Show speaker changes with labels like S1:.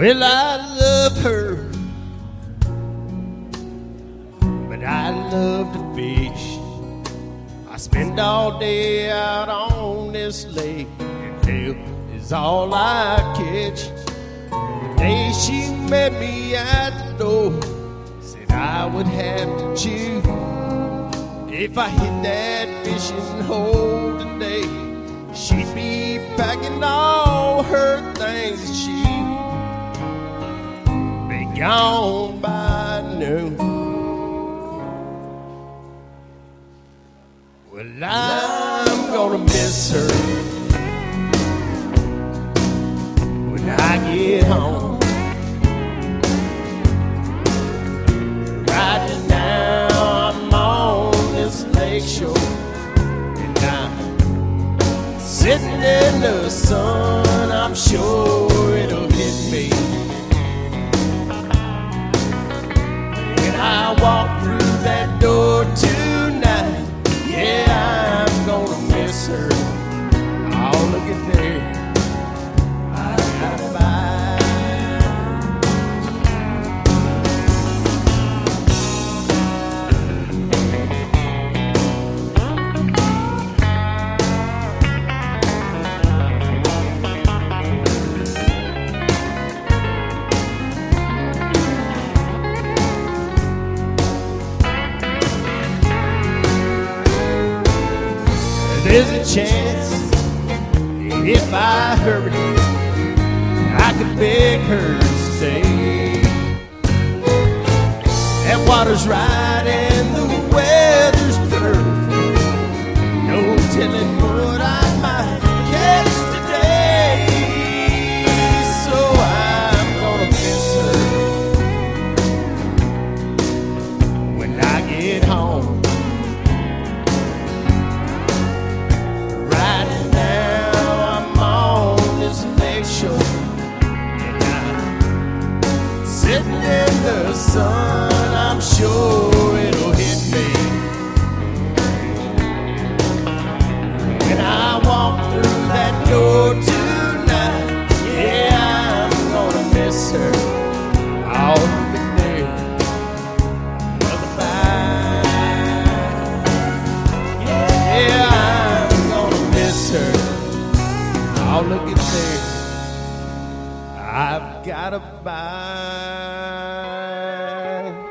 S1: Well, I love her, but I love to fish. I spend all day out on this lake, and hell is all I catch. The day she met me at the door, said I would have to choose. If I hit that fishing hole today, she'd be packing all her things and she'd be gone by noon. Well, I'm gonna miss her when I get home. Right now I'm on this lake shore, and I'm sitting in the sun. I'm sure it'll hit me when I walk through that door tonight. Yeah, I'm gonna miss her. Oh, look at there, I gotta buy. There's a chance if I hurry, I could beg her to stay. That water's right and the weather's perfect. No telling what I might catch today. So I'm gonna miss her when I get home. Sitting in the sun, I'm sure it'll hit me when I walk through that door tonight. Yeah, I'm gonna miss her. Oh, look at there, another bite. Yeah, I'm gonna miss her. Oh, look at there, I've got a bite.